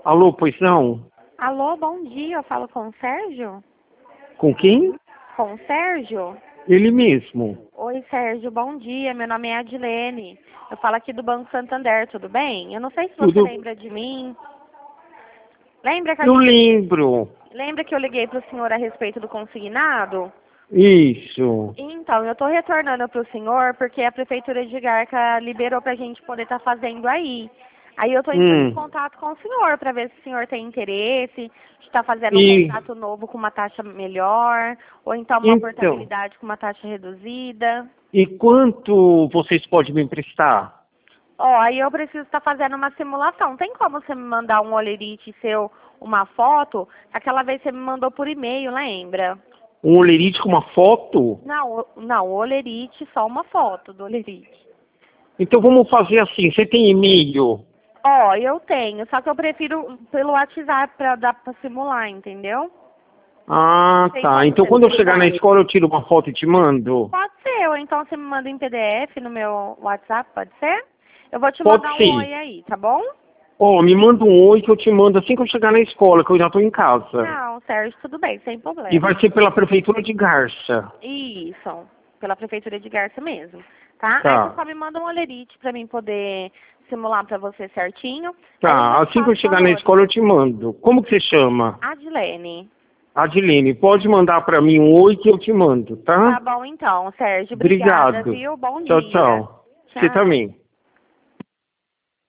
Alô, pois não? Alô, bom dia. Eu falo com o Sérgio? Com quem? Com o Sérgio? Ele mesmo. Oi, Sérgio, bom dia. Meu nome é Adilene. Eu falo aqui do Banco Santander, tudo bem? Eu não sei se você Tudo... lembra de mim. Lembra que Eu lembro. Lembra que eu liguei para o senhor a respeito do consignado? Isso. Então, eu estou retornando para o senhor porque a Prefeitura de Garca liberou para a gente poder estar fazendo aí. Aí eu estou entrando em contato com o senhor para ver se o senhor tem interesse de estar fazendo um E contrato novo com uma taxa melhor, ou então uma então, portabilidade com uma taxa reduzida. e quanto vocês podem me emprestar? Ó, aí eu preciso estar fazendo uma simulação. Tem como você me mandar um olerite seu, uma foto? Aquela vez você me mandou por e-mail, lembra? Um olerite com uma foto? Não, o olerite, só uma foto do olerite. Então vamos fazer assim, você tem e-mail? Ó, eu tenho, só que eu prefiro pelo WhatsApp pra dar pra simular, entendeu? Ah, Tem tá. como Então você quando me eu chegar na mandar? escola eu tiro uma foto e te mando? Pode ser, ou então você me manda em PDF no meu WhatsApp, pode ser? Eu vou te Pode mandar um oi ser. aí, tá bom? Ó, me manda um oi que eu te mando assim que eu chegar na escola, que eu já tô em casa. Não, Sérgio, tudo bem, sem E vai problema. ser pela prefeitura de Garça. Isso, pela Prefeitura de Garça mesmo, tá? Aí você Tá. só me manda um olerite pra mim poder simular pra você certinho. Aí eu já Tá, te assim que eu passo chegar na valores. escola eu te mando. Como que você chama? Adilene. Adilene, pode mandar pra mim um oi que eu te mando, Tá tá? bom então, Sérgio. Obrigada, Obrigado. viu? Bom Tchau, dia. tchau. Você Tchau. também.